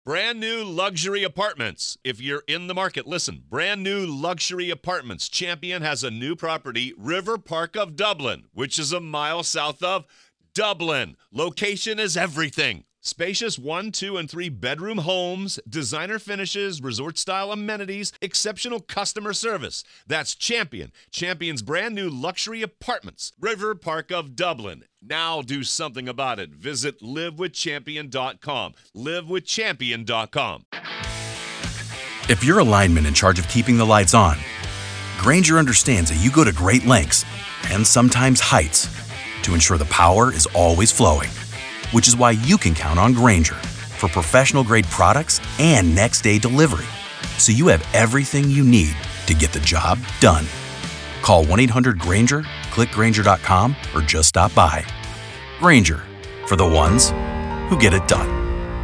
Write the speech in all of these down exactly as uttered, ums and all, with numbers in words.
Brand new luxury apartments. If you're in the market, listen. Brand new luxury apartments. Champion has a new property, River Park of Dublin, which is a mile south of Dublin. Location is everything. Spacious one, two, and three bedroom homes, designer finishes, resort-style amenities, exceptional customer service. That's Champion. Champion's brand new luxury apartments, River Park of Dublin. Now do something about it. Visit live with champion dot com. live with champion dot com. If you're a lineman in charge of keeping the lights on, Grainger understands that you go to great lengths and sometimes heights to ensure the power is always flowing. Which is why you can count on Grainger for professional-grade products and next-day delivery, so you have everything you need to get the job done. Call one eight hundred Grainger, click Grainger dot com, or just stop by. Grainger, for the ones who get it done.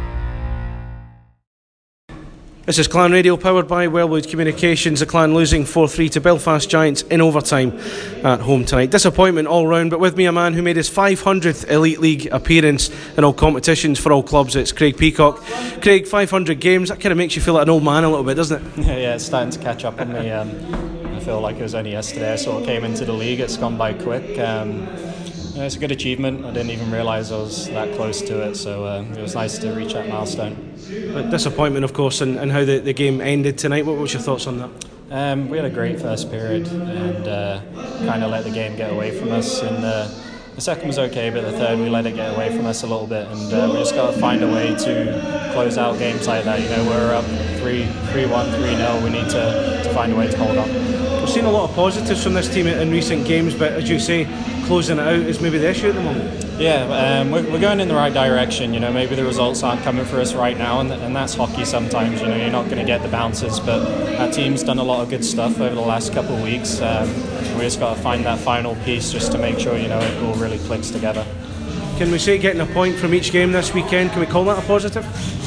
This is Clan Radio, powered by Wellwood Communications. The Clan losing four three to Belfast Giants in overtime at home tonight. Disappointment all round, but with me a man who made his five hundredth Elite League appearance in all competitions for all clubs. It's Craig Peacock. Craig, five hundred games, that kind of makes you feel like an old man a little bit, doesn't it? Yeah, yeah, it's starting to catch up on me. Um, I feel like it was only yesterday I sort of came into the league. It's gone by quick. Um, you know, it's a good achievement. I didn't even realise I was that close to it, so uh, it was nice to reach that milestone. But disappointment, of course, and, and how the, the game ended tonight. What was your thoughts on that? Um, we had a great first period and uh, kind of let the game get away from us. And uh, the second was okay, but the third we let it get away from us a little bit. And uh, we just got to find a way to close out games like that. You know, we're up three, three, one, three, nil. We need to, to find a way to hold on. We've seen a lot of positives from this team in recent games, but as you say, closing it out is maybe the issue at the moment. Yeah, um, we're, we're going in the right direction. You know, maybe the results aren't coming for us right now, and, and that's hockey sometimes. You know, you're not going to get the bounces, but our team's done a lot of good stuff over the last couple of weeks. Um, we just got to find that final piece just to make sure, you know, it all really clicks together. Can we say getting a point from each game this weekend, can we call that a positive?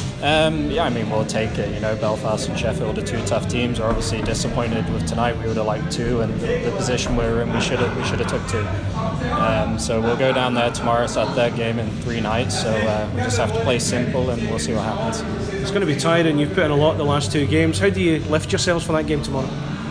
Um, yeah, I mean, we'll take it. You know, Belfast and Sheffield are two tough teams. We're obviously disappointed with tonight. We would have liked two, and the, the position we were in, we should have we should have took two. Um, so we'll go down there tomorrow. It's our third game in three nights. So uh, we just have to play simple, and we'll see what happens. It's going to be tiring. You've put in a lot the last two games. How do you lift yourselves for that game tomorrow?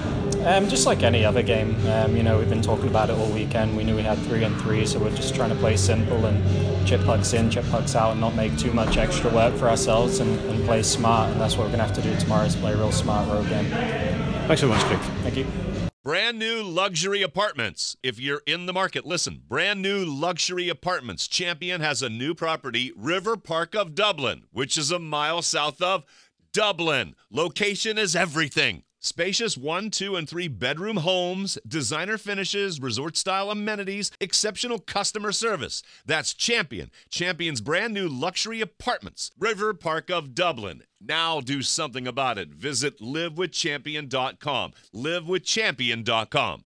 Um, just like any other game, um, you know, we've been talking about it all weekend. We knew we had three and three, so we're just trying to play simple and chip pucks in, chip pucks out, and not make too much extra work for ourselves, and, and play smart. And that's what we're going to have to do tomorrow, is play a real smart road game. Thanks so much, Craig. Thank you. Brand new luxury apartments. If you're in the market, listen. Brand new luxury apartments. Champion has a new property, River Park of Dublin, which is a mile south of Dublin. Location is everything. Spacious one, two, and three bedroom homes, designer finishes, resort-style amenities, exceptional customer service. That's Champion. Champion's brand new luxury apartments, River Park of Dublin. Now do something about it. Visit live with champion dot com. live with champion dot com.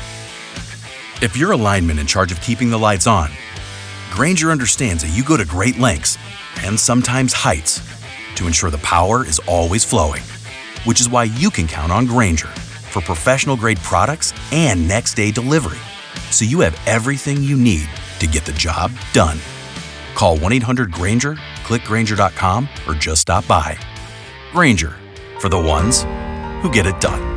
If you're a lineman in charge of keeping the lights on, Grainger understands that you go to great lengths and sometimes heights to ensure the power is always flowing. Which is why you can count on Grainger for professional-grade products and next-day delivery, so you have everything you need to get the job done. Call one eight hundred Grainger, click Grainger dot com, or just stop by. Grainger, for the ones who get it done.